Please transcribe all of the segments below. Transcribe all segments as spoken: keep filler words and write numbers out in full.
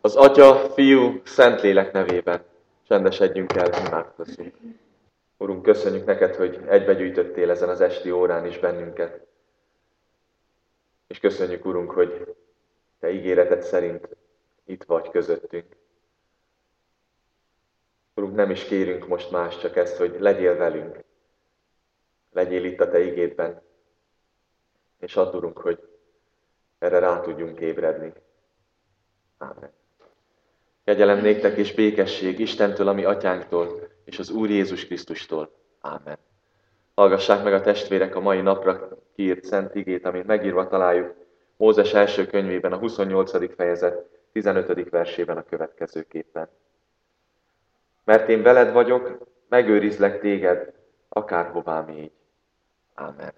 Az Atya, Fiú, Szentlélek nevében csendesedjünk el, imádkozzunk. Urunk, köszönjük neked, hogy egybegyűjtöttél ezen az esti órán is bennünket. És köszönjük, Urunk, hogy te ígéreted szerint itt vagy közöttünk. Urunk, nem is kérünk most más, csak ezt, hogy legyél velünk. Legyél itt a te ígédben. És add, Urunk, hogy erre rá tudjunk ébredni. Ámen. Kegyelem néktek és békesség Istentől, ami atyánktól, és az Úr Jézus Krisztustól. Ámen. Hallgassák meg a testvérek a mai napra kiírt szent igét, amit megírva találjuk Mózes első könyvében, a huszonnyolcadik fejezet tizenötödik versében a következőképpen. Mert én veled vagyok, megőrizlek téged, akárhová mégy. Ámen.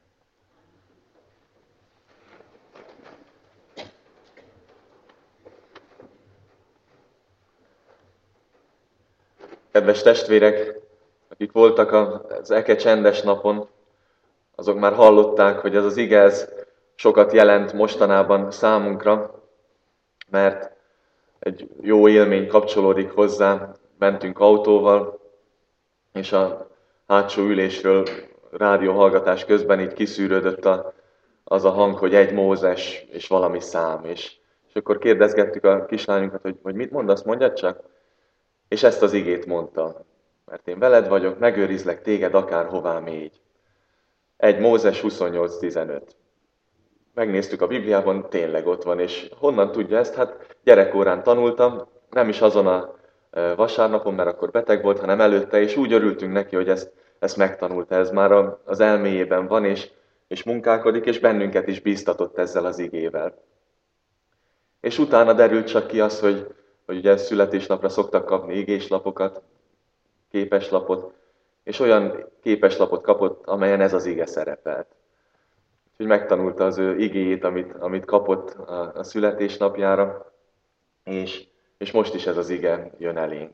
Kedves testvérek, akik voltak az eke csendes napon, azok már hallották, hogy ez az ige ez sokat jelent mostanában számunkra, mert egy jó élmény kapcsolódik hozzá. Mentünk autóval, és a hátsó ülésről rádióhallgatás közben így kiszűrődött a, az a hang, hogy egy Mózes és valami szám. És, és akkor kérdezgettük a kislányunkat, hogy, hogy mit mondasz, mondjad csak? És ezt az igét mondta. Mert én veled vagyok, megőrizlek téged akárhová mégy. egy Mózes huszonnyolc tizenöt. Megnéztük a Bibliában, tényleg ott van, és honnan tudja ezt? Hát gyerekkorán tanultam, nem is azon a vasárnapon, mert akkor beteg volt, hanem előtte, és úgy örültünk neki, hogy ezt, ezt megtanulta, ez már az elméjében van, és, és munkálkodik, és bennünket is bíztatott ezzel az igével. És utána derült csak ki az, hogy, hogy ugye születésnapra szoktak kapni igéslapokat, képeslapot, és olyan képeslapot kapott, amelyen ez az ige szerepelt. Úgyhogy megtanulta az ő igéjét, amit, amit kapott a, a születésnapjára, és, és most is ez az ige jön elénk.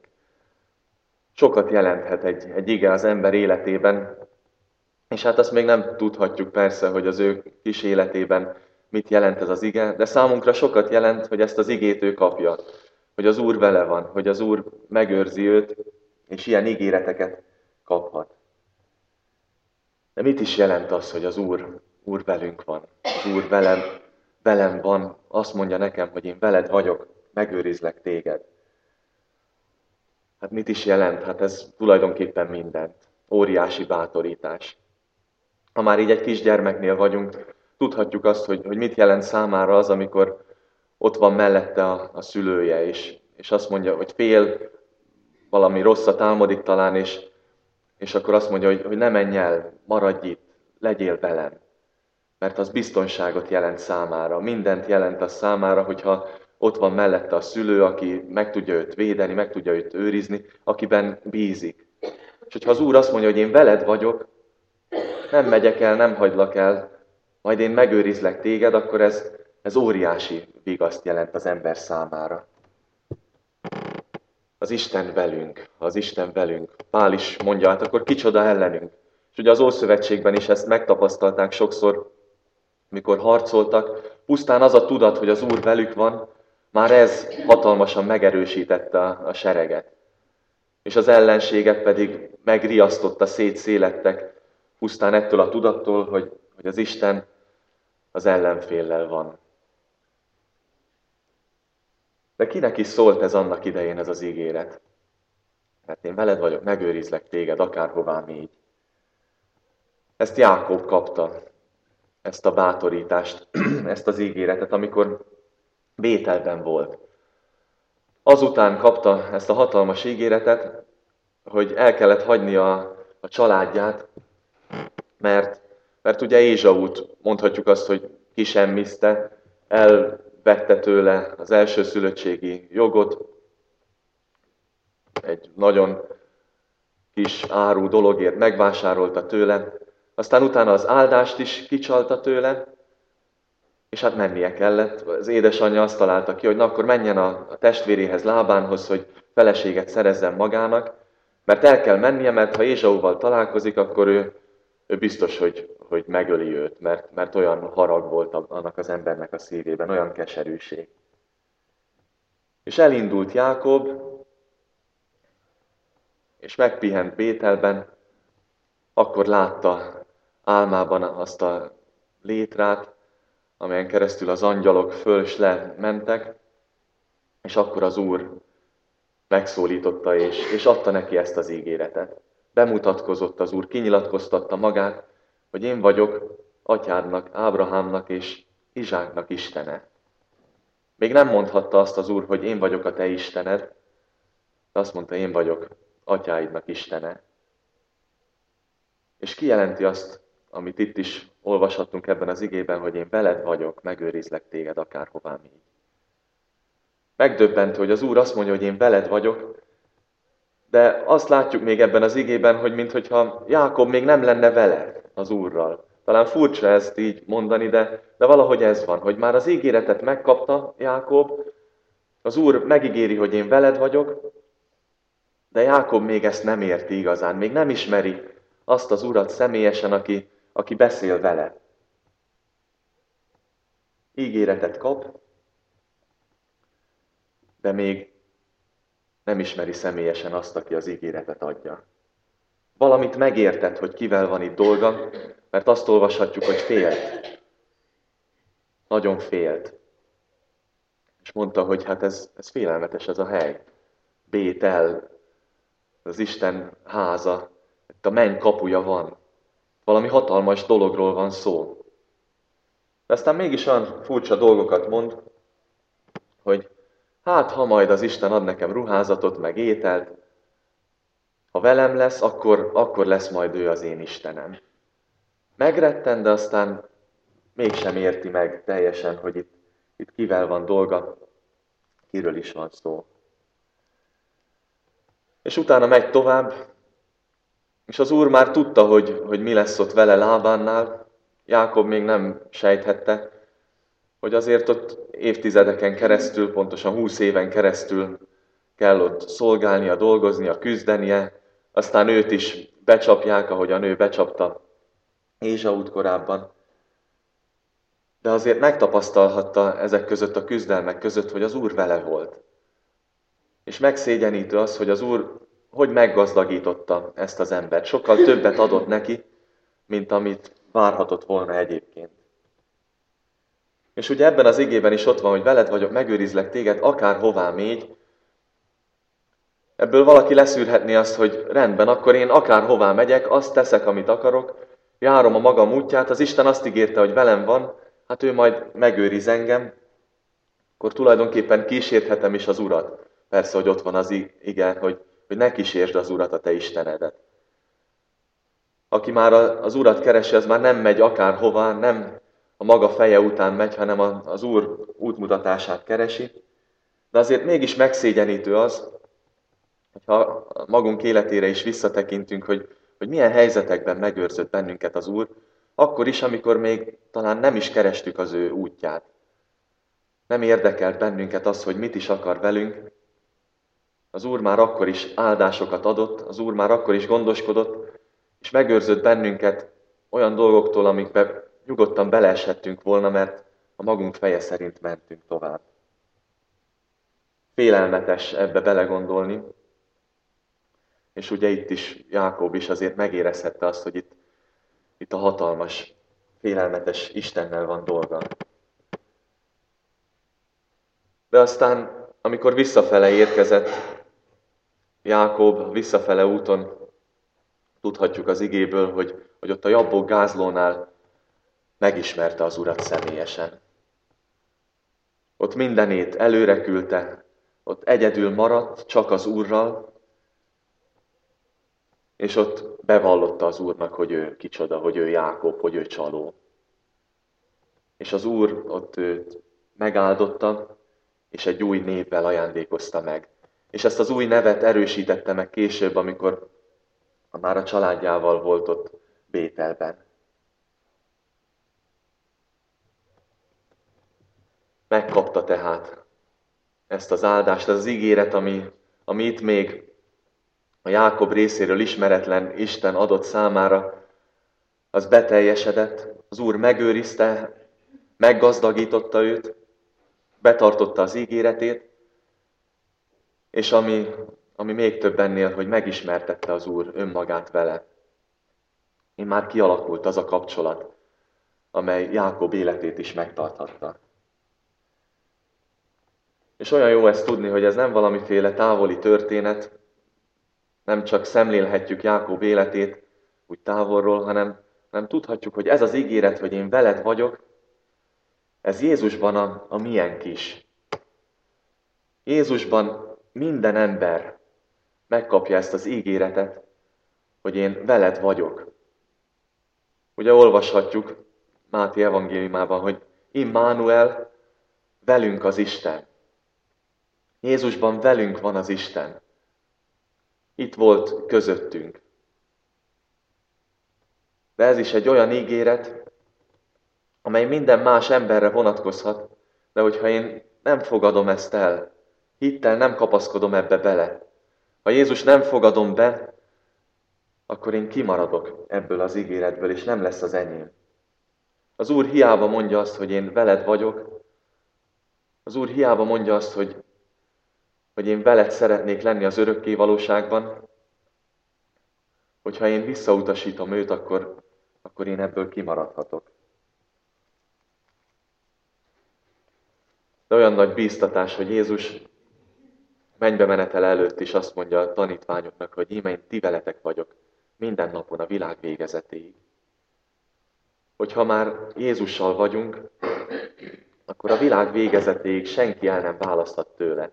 Sokat jelenthet egy, egy ige az ember életében, és hát azt még nem tudhatjuk persze, hogy az ő kis életében mit jelent ez az ige, de számunkra sokat jelent, hogy ezt az igét ő kapja, hogy az Úr vele van, hogy az Úr megőrzi őt, és ilyen ígéreteket kaphat. De mit is jelent az, hogy az Úr, Úr velünk van, az Úr velem, velem van, azt mondja nekem, hogy én veled vagyok, megőrizlek téged. Hát mit is jelent? Hát ez tulajdonképpen mindent. Óriási bátorítás. Ha már így egy kisgyermeknél vagyunk, tudhatjuk azt, hogy, hogy mit jelent számára az, amikor ott van mellette a, a szülője, és, és azt mondja, hogy fél, valami rosszat álmodik talán, és, és akkor azt mondja, hogy, hogy ne menj el, maradj itt, legyél velem. Mert az biztonságot jelent számára, mindent jelent az számára, hogyha ott van mellette a szülő, aki meg tudja őt védeni, meg tudja őt őrizni, akiben bízik. És hogyha az Úr azt mondja, hogy én veled vagyok, nem megyek el, nem hagylak el, majd én megőrizlek téged, akkor ez, ez óriási vigaszt jelent az ember számára. Az Isten velünk, az Isten velünk. Pál is mondja, hát akkor kicsoda ellenünk. És ugye az Ószövetségben is ezt megtapasztalták sokszor, mikor harcoltak, pusztán az a tudat, hogy az Úr velük van, már ez hatalmasan megerősítette a, a sereget. És az ellenségek pedig megriasztotta, szétszélettek, pusztán ettől a tudattól, hogy, hogy az Isten az ellenféllel van. De kinek is szólt ez annak idején, ez az ígéret? Mert én veled vagyok, megőrizlek téged, akárhová mégy. Ezt Jákob kapta, ezt a bátorítást, ezt az ígéretet, amikor Bételben volt. Azután kapta ezt a hatalmas ígéretet, hogy el kellett hagyni a, a családját, mert, mert ugye Ézsaút, mondhatjuk azt, hogy kisemmizte, elvette tőle az elsőszülöttségi jogot, egy nagyon kis áru dologért megvásárolta tőle, aztán utána az áldást is kicsalta tőle, és hát mennie kellett. Az édesanyja azt találta ki, hogy na akkor menjen a, a testvéréhez, Lábánhoz, hogy feleséget szerezzen magának, mert el kell mennie, mert ha Ézsauval találkozik, akkor ő, ő biztos, hogy, hogy megöli őt, mert, mert olyan harag volt annak az embernek a szívében, olyan keserűség. És elindult Jákob, és megpihent Bételben, akkor látta álmában azt a létrát, amelyen keresztül az angyalok föl és le mentek, és akkor az Úr megszólította, és, és adta neki ezt az ígéretet. Bemutatkozott az Úr, kinyilatkoztatta magát, hogy én vagyok atyádnak, Ábrahámnak és Izsáknak Istene. Még nem mondhatta azt az Úr, hogy én vagyok a te Istened, de azt mondta, én vagyok atyáidnak Istene. És kijelenti azt, amit itt is olvashattunk ebben az igében, hogy én veled vagyok, megőrizlek téged akárhová mégy. Megdöbbentő, hogy az Úr azt mondja, hogy én veled vagyok, de azt látjuk még ebben az igében, hogy minthogyha Jákob még nem lenne vele az Úrral. Talán furcsa ezt így mondani, de, de valahogy ez van, hogy már az ígéretet megkapta Jákob, az Úr megígéri, hogy én veled vagyok, de Jákob még ezt nem érti igazán, még nem ismeri azt az Urat személyesen, aki, aki beszél vele. Ígéretet kap, de még nem ismeri személyesen azt, aki az ígéretet adja. Valamit megértett, hogy kivel van itt dolga, mert azt olvashatjuk, hogy félt. Nagyon félt. És mondta, hogy hát ez, ez félelmetes ez a hely. Bétel, az Isten háza, itt a menny kapuja van. Valami hatalmas dologról van szó. De aztán mégis olyan furcsa dolgokat mond, hogy hát, ha majd az Isten ad nekem ruházatot, meg ételt, ha velem lesz, akkor, akkor lesz majd ő az én Istenem. Megretten, de aztán mégsem érti meg teljesen, hogy itt, itt kivel van dolga, kiről is van szó. És utána megy tovább, és az Úr már tudta, hogy, hogy mi lesz ott vele Lábánnál. Jákob még nem sejthette, hogy azért ott évtizedeken keresztül, pontosan húsz éven keresztül kell ott szolgálnia, dolgoznia, küzdenie, aztán őt is becsapják, ahogy a nő becsapta Ézsaut korábban. De azért megtapasztalhatta ezek között a küzdelmek között, hogy az Úr vele volt. És megszégyenítő az, hogy az Úr hogy meggazdagította ezt az embert. Sokkal többet adott neki, mint amit várhatott volna egyébként. És ugye ebben az igében is ott van, hogy veled vagyok, megőrizlek téged, akárhová mégy. Ebből valaki leszűrhetné azt, hogy rendben, akkor én akárhová megyek, azt teszek, amit akarok, járom a magam útját, az Isten azt ígérte, hogy velem van, hát ő majd megőriz engem, akkor tulajdonképpen kísérthetem is az Urat. Persze, hogy ott van az ige, hogy, hogy ne kísérsd az Urat, a te Istenedet. Aki már az Urat keresi, az már nem megy akárhová, nem a maga feje után megy, hanem az Úr útmutatását keresi. De azért mégis megszégyenítő az, hogyha magunk életére is visszatekintünk, hogy, hogy milyen helyzetekben megőrzött bennünket az Úr, akkor is, amikor még talán nem is kerestük az ő útját. Nem érdekelt bennünket az, hogy mit is akar velünk. Az Úr már akkor is áldásokat adott, az Úr már akkor is gondoskodott, és megőrzött bennünket olyan dolgoktól, amikbe nyugodtan beleeshettünk volna, mert a magunk feje szerint mentünk tovább. Félelmetes ebbe belegondolni, és ugye itt is Jákob is azért megérezhette azt, hogy itt, itt a hatalmas, félelmetes Istennel van dolga. De aztán, amikor visszafele érkezett Jákob, visszafele úton, tudhatjuk az igéből, hogy, hogy ott a Jabbok gázlónál megismerte az Urat személyesen. Ott mindenét előre küldte, ott egyedül maradt, csak az Úrral, és ott bevallotta az Úrnak, hogy ő kicsoda, hogy ő Jákob, hogy ő csaló. És az Úr ott őt megáldotta, és egy új névvel ajándékozta meg. És ezt az új nevet erősítette meg később, amikor már a családjával volt ott Bételben. Megkapta tehát ezt az áldást, ez az ígéret, ami, ami itt még a Jákob részéről ismeretlen Isten adott számára, az beteljesedett, az Úr megőrizte, meggazdagította őt, betartotta az ígéretét, És ami, ami még több ennél, hogy megismertette az Úr önmagát vele. Én már kialakult az a kapcsolat, amely Jákob életét is megtarthatta. És olyan jó ezt tudni, hogy ez nem valamiféle távoli történet, nem csak szemlélhetjük Jákob életét úgy távolról, hanem, hanem tudhatjuk, hogy ez az ígéret, hogy én veled vagyok, ez Jézusban a, a miénk is. Jézusban minden ember megkapja ezt az ígéretet, hogy én veled vagyok. Ugye olvashatjuk Máté evangéliumában, hogy Immanuel, velünk az Isten. Jézusban velünk van az Isten. Itt volt közöttünk. De ez is egy olyan ígéret, amely minden más emberre vonatkozhat, de hogyha én nem fogadom ezt el, hittel nem kapaszkodom ebbe bele, ha Jézus nem fogadom be, akkor én kimaradok ebből az ígéretből, és nem lesz az enyém. Az Úr hiába mondja azt, hogy én veled vagyok, az Úr hiába mondja azt, hogy, hogy én veled szeretnék lenni az örökké valóságban, hogyha én visszautasítom őt, akkor, akkor én ebből kimaradhatok. De olyan nagy bíztatás, hogy Jézus mennybe menetel előtt is azt mondja a tanítványoknak, hogy íme én ti veletek vagyok minden napon a világ végezetéig. Hogyha már Jézussal vagyunk, akkor a világ végezetéig senki el nem választhat tőle.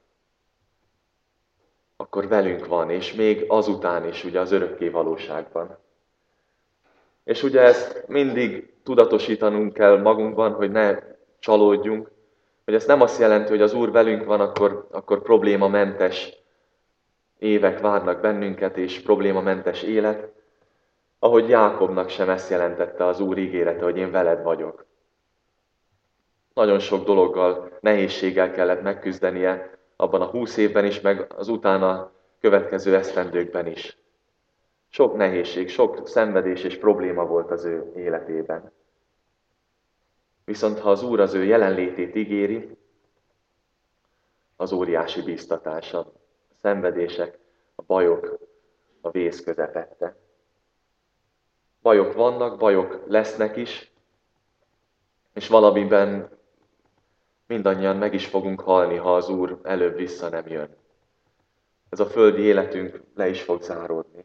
Akkor velünk van, és még azután is, ugye az örökké valóságban. És ugye ezt mindig tudatosítanunk kell magunkban, hogy ne csalódjunk, hogy ez nem azt jelenti, hogy az Úr velünk van, akkor, akkor problémamentes évek várnak bennünket, és problémamentes élet, ahogy Jákobnak sem ezt jelentette az Úr ígérete, hogy én veled vagyok. Nagyon sok dologgal, nehézséggel kellett megküzdenie abban a húsz évben is, meg az utána következő esztendőkben is. Sok nehézség, sok szenvedés és probléma volt az ő életében. Viszont ha az Úr az ő jelenlétét ígéri, az óriási bíztatása, a szenvedések, a bajok, a vész közepette. Bajok vannak, bajok lesznek is, és valamiben mindannyian meg is fogunk halni, ha az Úr előbb vissza nem jön. Ez a földi életünk le is fog záródni.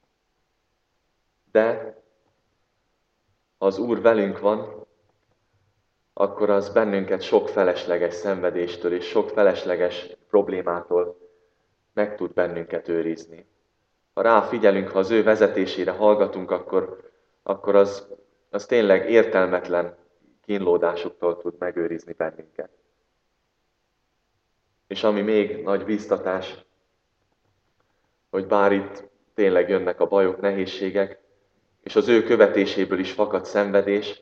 De ha az Úr velünk van, akkor az bennünket sok felesleges szenvedéstől és sok felesleges problémától meg tud bennünket őrizni. Ha ráfigyelünk, ha az ő vezetésére hallgatunk, akkor, akkor az, az tényleg értelmetlen kínlódásuktól tud megőrizni bennünket. És ami még nagy bíztatás, hogy bár itt tényleg jönnek a bajok, nehézségek, és az ő követéséből is fakad szenvedés,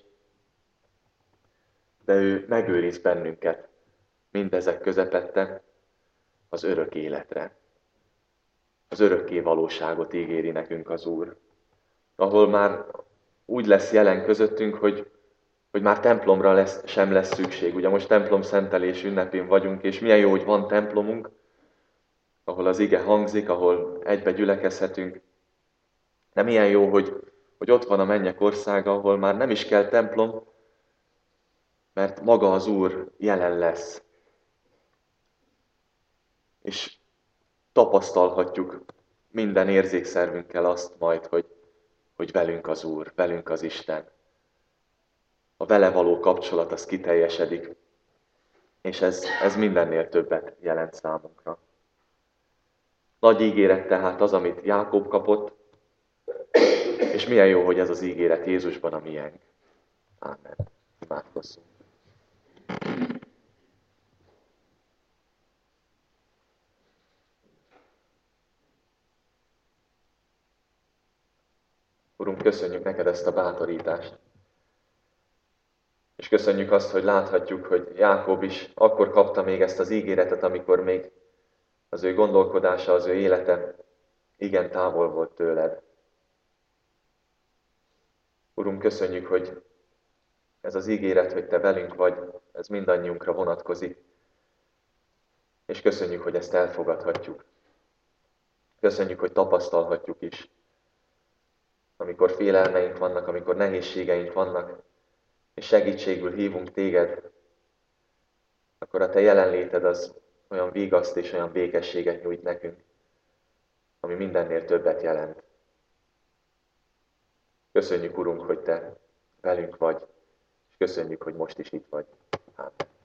de ő megőriz bennünket mindezek közepette az örök életre. Az örökké valóságot ígéri nekünk az Úr, ahol már úgy lesz jelen közöttünk, hogy, hogy már templomra lesz, sem lesz szükség. Ugye most templom szentelés ünnepén vagyunk, és milyen jó, hogy van templomunk, ahol az ige hangzik, ahol egybe gyülekezhetünk. De milyen jó, hogy, hogy ott van a mennyek országa, ahol már nem is kell templom, mert maga az Úr jelen lesz. És tapasztalhatjuk minden érzékszervünkkel azt majd, hogy, hogy velünk az Úr, velünk az Isten. A vele való kapcsolat az kiteljesedik, és ez, ez mindennél többet jelent számunkra. Nagy ígéret tehát az, amit Jákob kapott, és milyen jó, hogy ez az ígéret Jézusban a miénk. Ámen. Imádkozzunk. Urunk, köszönjük neked ezt a bátorítást. És köszönjük azt, hogy láthatjuk, hogy Jákob is akkor kapta még ezt az ígéretet, amikor még az ő gondolkodása, az ő élete igen távol volt tőled. Urunk, köszönjük, hogy ez az ígéret, hogy te velünk vagy, ez mindannyiunkra vonatkozik. és köszönjük, hogy ezt elfogadhatjuk. Köszönjük, hogy tapasztalhatjuk is. Amikor félelmeink vannak, amikor nehézségeink vannak, és segítségül hívunk téged, akkor a te jelenléted az olyan vigaszt és olyan békességet nyújt nekünk, ami mindennél többet jelent. Köszönjük, Urunk, hogy te velünk vagy, és köszönjük, hogy most is itt vagy. Ámen.